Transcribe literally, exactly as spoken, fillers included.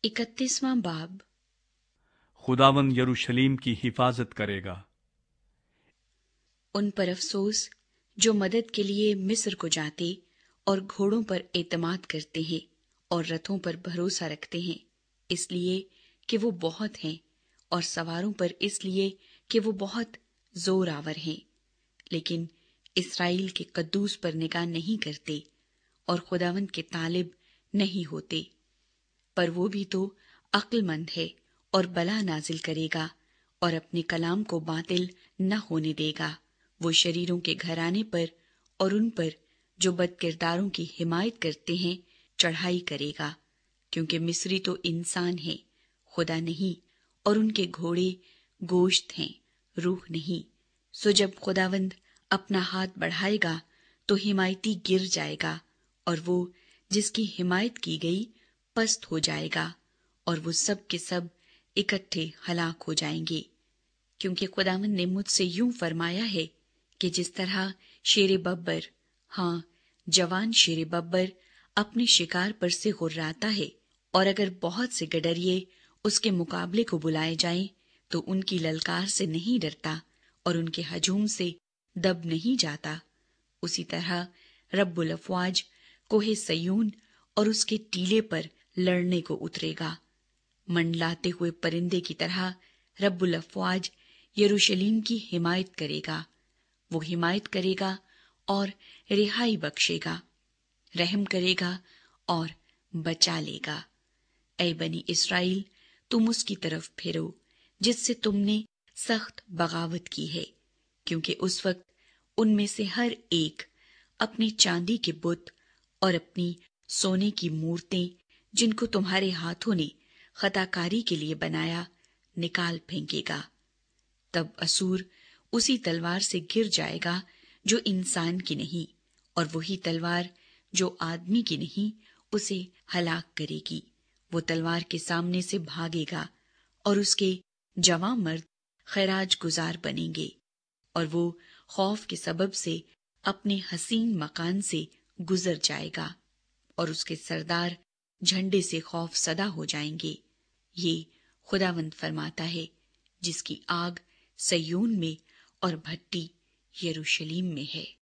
اکتیسواں باب۔ خداوند یروشلیم کی حفاظت کرے گا۔ ان پر افسوس جو مدد کے لیے مصر کو جاتے اور گھوڑوں پر اعتماد کرتے ہیں اور رتھوں پر بھروسہ رکھتے ہیں، اس لیے کہ وہ بہت ہیں، اور سواروں پر اس لیے کہ وہ بہت زور آور ہیں، لیکن اسرائیل کے قدوس پر نگاہ نہیں کرتے اور خداوند کے طالب نہیں ہوتے۔ پر وہ بھی تو عقل مند ہے اور بلا نازل کرے گا اور اپنے کلام کو باطل نہ ہونے دے گا۔ وہ شریروں کے گھرانے پر اور ان پر جو بد کرداروں کی حمایت کرتے ہیں چڑھائی کرے گا، کیونکہ مصری تو انسان ہیں، خدا نہیں، اور ان کے گھوڑے گوشت ہیں، روح نہیں۔ سو جب خداوند اپنا ہاتھ بڑھائے گا تو حمایتی گر جائے گا، اور وہ جس کی حمایت کی گئی پست ہو جائے گا، اور وہ سب کے سب اکٹھے ہلاک ہو جائیں گے۔ کیونکہ خداوند نے مجھ سے یوں فرمایا ہے کہ جس طرح شیر ببر، ہاں جوان شیر ببر اپنے شکار پر سے غراتا ہے، اور اگر بہت سے گڈریے اس کے مقابلے کو بلائے جائیں تو ان کی للکار سے نہیں ڈرتا اور ان کے ہجوم سے دب نہیں جاتا، اسی طرح رب الافواج کوہ سیون اور اس کے ٹیلے پر لڑنے کو اترے گا۔ منڈلاتے ہوئے پرندے کی طرح رب الافواج یروشلیم کی حمایت کرے گا۔ وہ حمایت کرے گا اور رہائی بخشے گا، رحم کرے گا اور بچا لے گا۔ اے بنی اسرائیل، تم اس کی طرف پھرو جس سے تم نے سخت بغاوت کی ہے، کیونکہ اس وقت ان میں سے ہر ایک اپنی چاندی کے بت اور اپنی سونے کی مورتیں جن کو تمہارے ہاتھوں نے خطا کاری کے لیے بنایا نکال پھینکے گا۔ تب اسور اسی تلوار سے گر جائے گا جو انسان کی نہیں، اور وہی تلوار جو آدمی کی نہیں اسے ہلاک کرے گی۔ وہ تلوار کے سامنے سے بھاگے گا اور اس کے جواں مرد خراج گزار بنیں گے، اور وہ خوف کے سبب سے اپنے حسین مکان سے گزر جائے گا، اور اس کے سردار جھنڈے سے خوف زدہ ہو جائیں گے۔ یہ خداوند فرماتا ہے جس کی آگ سیون میں اور بھٹی یروشلیم میں ہے۔